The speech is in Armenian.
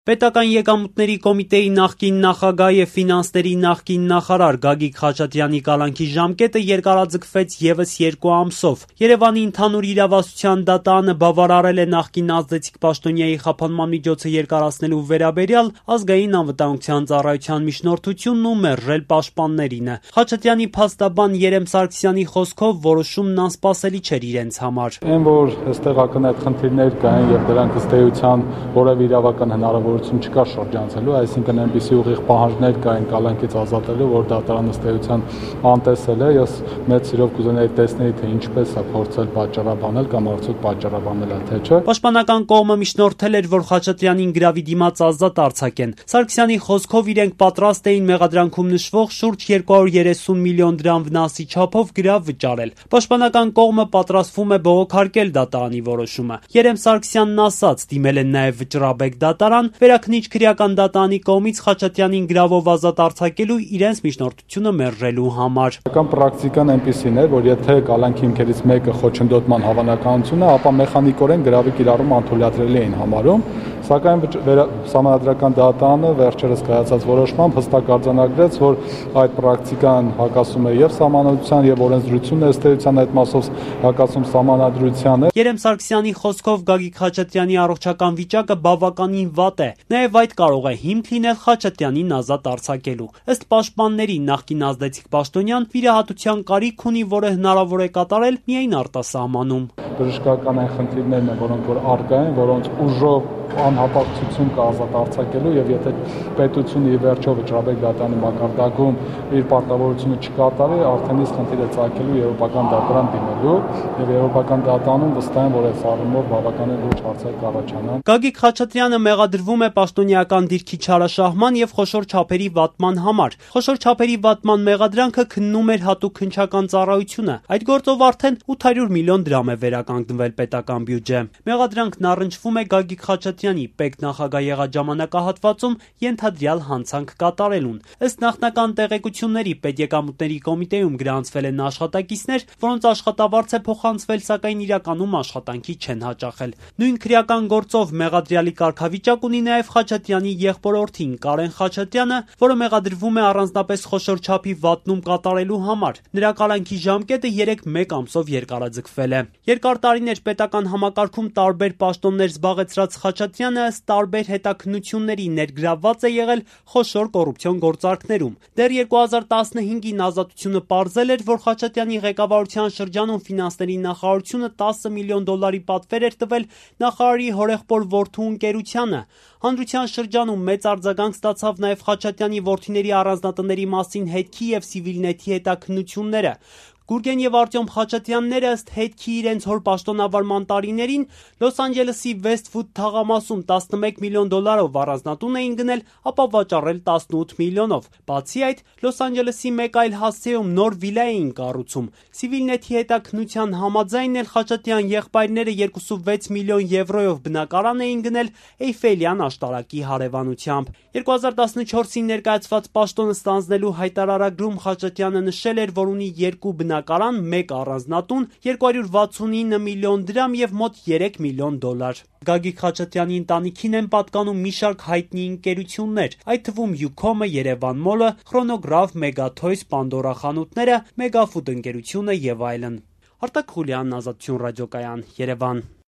Պետական եկամուտների կոմիտեի նախկին նախագահ եւ ֆինանսների նախկին նախարար Գագիկ Խաչատրյանի կալանքի ժամկետը երկարաձգվեց եւս 2 ամսով։ Երևանի ընդհանուր իրավասության դատարանը բավարարել է նախկին ազդեցիկ պաշտոնյայի խափանման միջոցը երկարացնելու վերաբերյալ ազգային անվտանգության ծառայության միջնորդությունն ու մերժել պաշտպաններինը։ Խաչատրյանի փաստաբան Երեմ Սարգսյանի խոսքով որոշումն անսպասելի չէր իրենց համար։ Այն որ այստեղ ակնհայտ խնդիրներ կային եւ դրանք ըստ էության որևէ իրավական հնարավորություն չկա շրջանցելու, այսինքն այնպիսի ուղիղ պահանջներ կային կալանքից ազատելու, որ դատարանը ըստ էության անտեսել է։ Ես մեծ սիրով կուզենայի տեսնել, թե ինչպես է փորձել պատճառաբանել կամ արդյոք պատճառաբանել է թե չէ։ Պաշտպանական կողմը միջնորդել էր, որ Խաչատրյանին գրավի դիմաց ազատ արձակեն։ Սարգսյանի խոսքով իրենք պատրաստ էին մեղադրանքում նշվող շուրջ 230 միլիոն դրամ վնասի չափով գրավ վճարել։ Պաշտպանական կողմը պատրաստվում է բողոքարկել դատարանի որոշումը։ Երեմ Սարգսյանն ասաց, դիմել են նաև վճռաբեկ դատարան, վերաքննիչ քրեական դատարանի կողմից Խաչատրյանին գրավով ազատ արձակելու իրենց միջնորդությունը մերժելու համար։ Պրակտիկան այնպիսին է, որ եթե կալանքի հիմքերից մեկը խոչընդոտման հավանականություն է, ապա մեխանիկորեն գրավի կիրառումը անթույլատրելի էին համարում, սակայն Սահմանադրական դատարանը վերջերս կայացած որոշմամբ հստակ արձանագրեց, որ այդ պրակտիկան հակասում է եւ Սահմանադրության եւ օրենսդրությունն ըստ էության այդ մասով հակասում Սահմանադրությանը։ Երեմ Սարգսյանի խոսքով Գագիկ Խաչատրյանի առողջական վիճակը բավականին վատ է։ Նաև այդ կարող է հիմք լինել Խաչատրյանին ազատ արձակելու։ Ըստ պաշտպանների նախկին ազդեցիկ պաշտոնյան վիրահատության կարիք ունի, որը հնարավոր է կատարել միայն արտասահմանում։ Բժշկական այն խնդիրներն են, որոնք որ առկա են, որոնց ուժով անհապաղցություն կա ազատ արձակելու եւ եթե պետությունը ի վերջո վճռաբեկ դատարանի մակարդակում իր պարտավորությունը չկատարի, արդեն իսկ խնդիր է ծագելու եվրոպական դատարան դիմելու եւ եվրոպական դատարանում վստահ եմ, որ այս առումով բավականին լուրջ հարցեր կառաջանան։ Գագիկ Խաչատրյանը մեղադրվում է պաշտոնեական դիրքի չարաշահման եւ խոշոր չափերի վատման համար։ Խոշոր չափերի վատման մեղադրանքը քննում էր հատուկ քննչական ծառայությունը։ Այդ գործով արդեն 800 միլիոն դրամ է վերականգնվել պետական բյուջե։ Մեղադրանքն առնչվում է Գագիկ Խաչատրյանի պետնախագահ եղած ժամանակահատվածում ենթադրյալ հանցանք կատարելուն։ Ըստ նախնական տեղեկությունների պետեկամուտների կոմիտեում գրանցվել են աշխատակիցներ, որոնց աշխատավարձ է փոխանցվել, սակայն իրականում աշխատանքի չեն հաճախել։ Նույն քրեական գործով մեղադրյալի կարգավիճակ ունի նաև Խաչատրյանի եղբորորդին Կարեն Խաչատրյանը, որը մեղադրվում է առանձնապես խոշոր չափի վատնում կատարելու համար։ Նրա կալանքի ժամկետը 3 ամսով երկարաձգվել է։ Երկար տարիներ պետական համակարգում տարբեր պաշտոններ զբաղեցրած Խաչատրյանը ըստ տարբեր հետաքննությունների ներգրավված է եղել խոշոր կոռուպցիոն գործարքներում։ Դեռ 2015-ին Ազատությունը պարզել էր, որ Խաչատրյանի ղեկավարության շրջանում ֆինանսների նախարարությունը 10 միլիոն դոլարի պատվեր էր տվել նախարարի հորեղբոր որդու ընկերությանը։ Հանրության շրջանում մեծ արձագանք ստացավ նաև Խաչատրյանի որդիների առանձնատների մասին հետքի եւ Civilnet-ի հետաքննությունները։ Գուրգեն եւ Արտյոմ Խաչատրյանները ըստ հետքի իրենց հոր պաշտոնավարման տարիներին Լոս Անջելեսի Վեսթվուդ թաղամասում 11 միլիոն դոլարով առանձնատուն էին գնել, ապա վաճառել 18 միլիոնով։ Բացի այդ, Լոս Անջելեսի մեկ այլ հասցեում նոր վիլա էին կառուցում։ Civilnet-ի հետաքննության համաձայն էլ Խաչատրյան եղբայրները 26 միլիոն եվրոյով բնակարան էին գնել Էյֆելյան աշտարակի հարևանությամբ։ 2014-ին ներկայացված պաշտոնը ստանձնելու հայտարարագրում Խաչատրյանը նշել էր, որ ունի 2 բնակարան, 1 առանձնատուն, 269 միլիոն դրամ եւ մոտ 3 միլիոն դոլար։ Գագիկ Խաչատրյանի ընտանիքին են պատկանում մի շարք հայտնի ընկերություններ, այդ թվում Յուքոմը, Երևան Մոլը, Chronograph, Megatoys, Pandora խանութները, Megafood ընկերությունը եւ այլն։ Արտակ Խուլյանն, Ազատություն ռադիոկայան, Երևան։